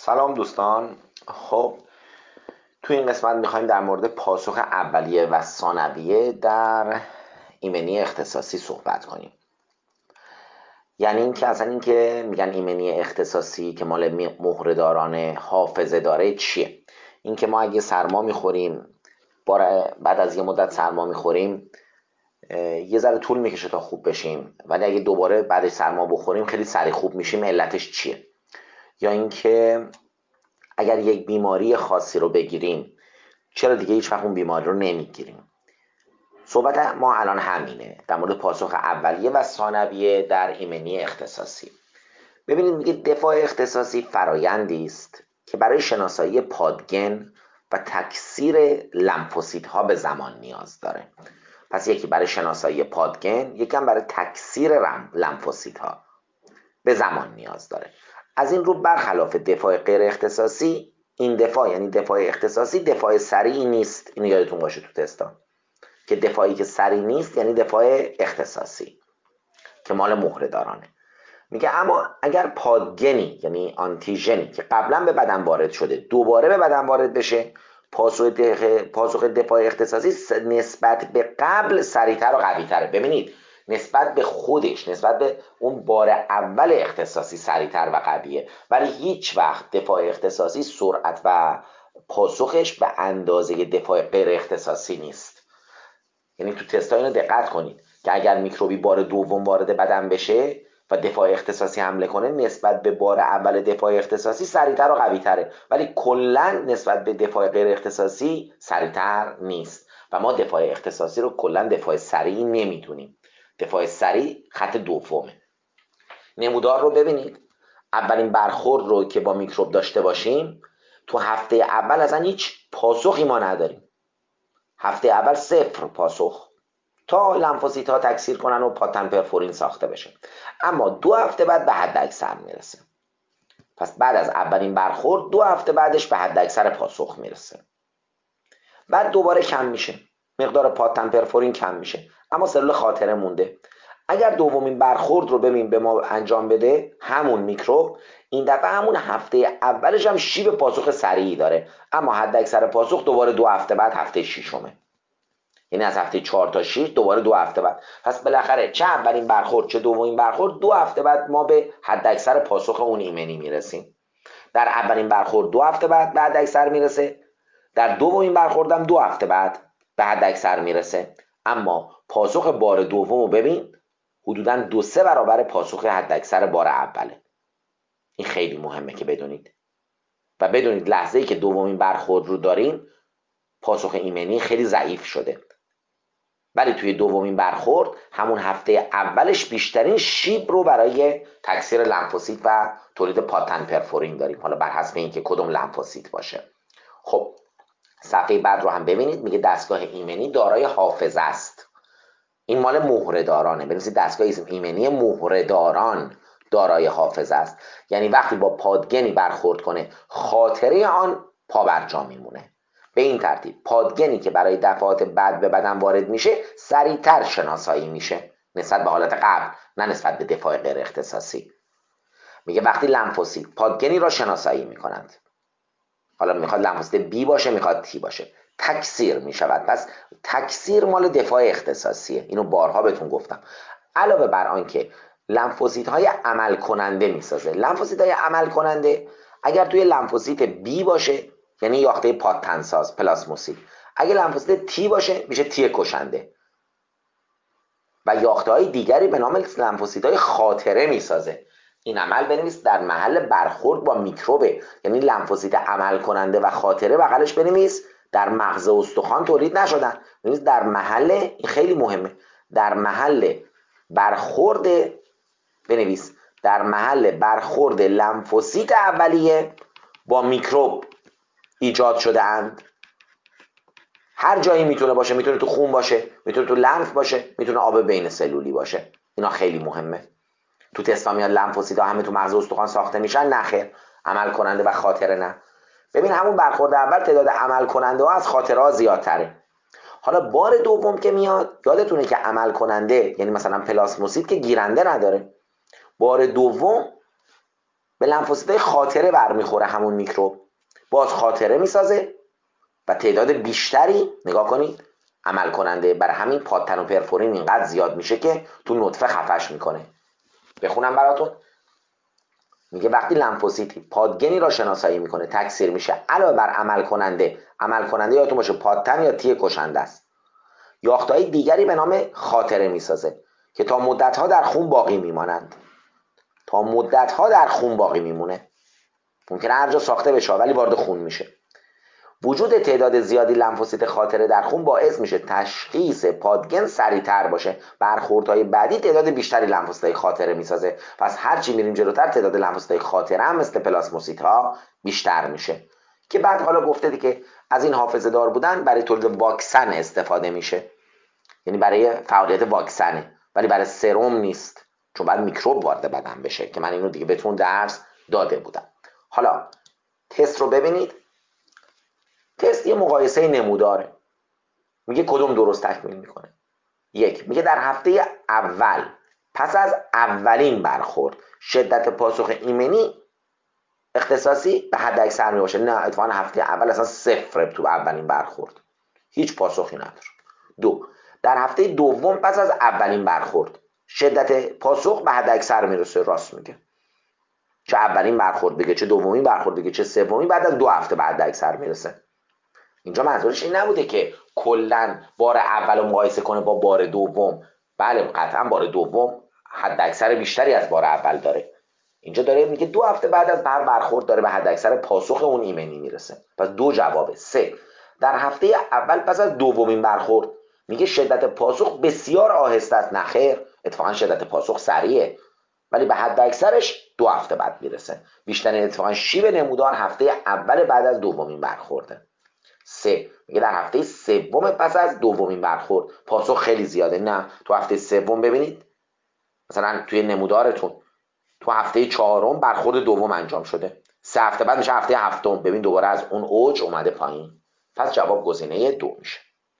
سلام دوستان. خب تو این قسمت میخوایم در مورد پاسخ اولیه و ثانویه در ایمنی اختصاصی صحبت کنیم. یعنی اینکه میگن ایمنی اختصاصی که مال مهره‌داران حافظه داره چیه؟ اینکه ما اگه سرما میخوریم، بعد از یه مدت سرما میخوریم یه ذره طول میکشه تا خوب بشیم، ولی اگه دوباره بعدش سرما بخوریم خیلی سریع خوب میشیم. علتش چیه؟ یا اینکه اگر یک بیماری خاصی رو بگیریم چرا دیگه هیچ وقت اون بیماری رو نمیگیریم؟ صحبت ما الان همینه در مورد پاسخ اولیه و ثانویه در ایمنی اختصاصی. ببینید، میگه دفاع اختصاصی فرایندی است که برای شناسایی پادگن و تکثیر لمفوسیت‌ها به زمان نیاز داره. پس یکی برای شناسایی پادگن، یکم برای تکثیر لمفوسیت‌ها به زمان نیاز داره. از این رو برخلاف دفاع غیر اختصاصی، این دفاع یعنی دفاع اختصاصی دفاع سریعی نیست. اینو یادتون باشه تو تستا که دفاعی که سریع نیست یعنی دفاع اختصاصی که مال مهره‌دارانه. میگه اما اگر پادگنی یعنی آنتیژنی که قبلا به بدن وارد شده دوباره به بدن وارد بشه، پاسخ دفاع اختصاصی نسبت به قبل سریعتر و قوی‌تره. ببینید، نسبت به خودش، نسبت به اون بار اول اختصاصی سریعتر و قویه، ولی هیچ وقت دفاع اختصاصی سرعت و پاسخش به اندازه دفاع غیر اختصاصی نیست. یعنی تو تستا اینو دقت کنید که اگر میکروبی بار دوم وارد بدن بشه و دفاع اختصاصی حمله کنه، نسبت به بار اول دفاع اختصاصی سریعتر و قوی‌تره، ولی کلا نسبت به دفاع غیر اختصاصی سریعتر نیست. و ما دفاع اختصاصی رو کلا دفاع سریع نمیدونیم. دفاع سریع خط دومه. نمودار رو ببینید. اولین برخورد رو که با میکروب داشته باشیم، تو هفته اول اصلا هیچ پاسخی ما نداریم. هفته اول صفر پاسخ تا لمفوسیت ها تکثیر کنن و پاتن پرفورین ساخته بشه. اما 2 هفته بعد به حد اکثر میرسه. پس بعد از اولین برخورد 2 هفته بعدش به حد اکثر پاسخ میرسه. بعد دوباره کم میشه، مقدار پاتن پرفورین کم میشه، اما سلول خاطره مونده. اگر دومین برخورد رو به ما انجام بده همون میکروب، این دفعه همون هفته اولش هم شیب پاسخ سریعی داره، اما حد اکثر پاسخ دوباره 2 هفته بعد، هفته ششمه. یعنی از هفته 4 تا 6 دوباره 2 هفته بعد. پس بالاخره چه اولین برخورد چه دومین برخورد 2 هفته بعد ما به حد اکثر پاسخ اون ایمنی میرسیم. در اولین برخورد 2 هفته بعد به حد اکثر میرسه، در دومین برخوردم 2 هفته بعد به حد اکثر میرسه. اما پاسخ بار دوم رو ببین، حدوداً 2-3 برابر پاسخ حد اکثر بار اوله. این خیلی مهمه که بدونید. و بدونید لحظه‌ای که دومین برخورد رو داریم، پاسخ ایمنی خیلی ضعیف شده، ولی توی دومین برخورد همون هفته اولش بیشترین شیب رو برای تکثیر لمفوسیت و تولید پاتن پرفورین داریم، حالا بر حسب اینکه کدوم لمفوسیت باشه. خب صفحه بعد رو هم ببینید. میگه دستگاه ایمنی دارای حافظه است. این مال مهره‌دارانه. بنویسید دستگاه ایمنی مهره‌داران دارای حافظه است. یعنی وقتی با پادگنی برخورد کنه، خاطره آن پابرجا میمونه. به این ترتیب پادگنی که برای دفعات بعد به بدن وارد میشه سریعتر شناسایی میشه نسبت به حالت قبل، نه نسبت به دفاع غیر اختصاصی. میگه وقتی لمفوسیت پادگنی را شناسایی میکنند، حالا میخواد لمفوسیت بی باشه میخواد تی باشه، تکثیر میشود. پس تکثیر مال دفاع اختصاصیه. اینو بارها بهتون گفتم. علاوه بر آنکه لمفوسیت های عمل کننده میسازه. لمفوسیت های عمل کننده اگر توی لمفوسیت بی باشه یعنی یاخته پادتنساز پلاسموسیت، اگه لمفوسیت تی باشه میشه تی کشنده. و یاخته های دیگری به نام لمفوسیت های خاطره میسازه. این عمل بنویس در محل برخورد با میکروبه، یعنی لمفوسیت عمل کننده و خاطره بغلش بنویس در مغز استخوان تولید نشدن. بنویس در محل، این خیلی مهمه، در محل برخورد، بنویس در محل برخورد لمفوسیت اولیه با میکروب ایجاد شده اند. هر جایی میتونه باشه، میتونه تو خون باشه، میتونه تو لنف باشه، میتونه آب بین سلولی باشه. اینا خیلی مهمه. تو تستا میاد لمفوسیت‌ها همه تو مغز استخوان ساخته میشن؟ نه خیر، عمل کننده و خاطره نه. ببین همون برخورد اول تعداد عمل کننده ها از خاطره ها زیادتره. حالا بار دوم که میاد، یادتونه که عمل کننده یعنی مثلا پلاسموسیت که گیرنده نداره. بار دوم به لنفوسیت‌های خاطره برمیخوره همون میکروب، باز خاطره میسازه و تعداد بیشتری نگاه کنید عمل کننده. برای همین پادتن و پرفورین اینقدر زیاد میشه که تو نطفه خفش میکنه. بخونم براتون. میگه وقتی لنفوسیتی پادگنی را شناسایی میکنه تکثیر میشه، علاوه بر عمل کننده یادتون باشه پادتن یا تی کشنده است، یافته‌های دیگری به نام خاطره میسازه که تا مدت‌ها در خون باقی میمانند. تا مدت‌ها در خون باقی میمونه. ممکنه هر جا ساخته بشه ولی وارد خون میشه. وجود تعداد زیادی لنفوسیت خاطره در خون باعث میشه تشخیص پادگن سریعتر باشه. برخوردهای بعدی تعداد بیشتری لنفوسیت‌های خاطره میسازه. پس هرچی میریم جلوتر تعداد لنفوسیت‌های خاطره هم مثل پلاسموسیت‌ها بیشتر میشه، که بعد حالا گفته که از این حافظه دار بودن برای تولید واکسن استفاده میشه، یعنی برای فعالیت واکسنه ولی برای سرم نیست، چون بعد میکروب وارد بدن بشه، که من اینو دیگه بهتون درس داده بودم. حالا تست رو ببینید. تست یه مقایسه نموداره. میگه کدوم درست تکمیل میکنه. یک، میگه در هفته اول پس از اولین برخورد شدت پاسخ ایمنی اختصاصی به حد اکثر میباشه. نه، اتفاقا هفته اول اصلا صفر تو اولین برخورد، هیچ پاسخی نداره. دو، در هفته دوم پس از اولین برخورد شدت پاسخ به حد اکثر میرسه. راست میگه، چه اولین برخورد بگه چه دومین برخورد بگه چه سومی، بعد از 2 هفته به حد اکثر میرسه. اینجا منظورش این نبوده که کلا بار اول رو مقایسه کنه با بار دوم. بله قطعا بار دوم حد اکثر بیشتری از بار اول داره. اینجا داره میگه 2 هفته بعد از هر برخورد داره به حد اکثر پاسخ اون ایمنی میرسه. پس دو جوابه. سه، در هفته اول پس از دومین برخورد میگه شدت پاسخ بسیار آهسته است. نخیر، اتفاقا شدت پاسخ سریعه ولی به حد اکثرش 2 هفته بعد میرسه. بیشترین اتفاقا شیب نمودار هفته اول بعد از دومین برخورده. سه، میگه در هفته سوم پس از دومین برخورد پاسخ خیلی زیاده. نه، تو هفته سوم ببینید مثلا توی نمودارتون تو هفته چهارم برخورد دوم انجام شده، 3 هفته بعد میشه هفته هفتم، ببین دوباره از اون اوج اومده پایین. پس جواب گزینه 2 میشه.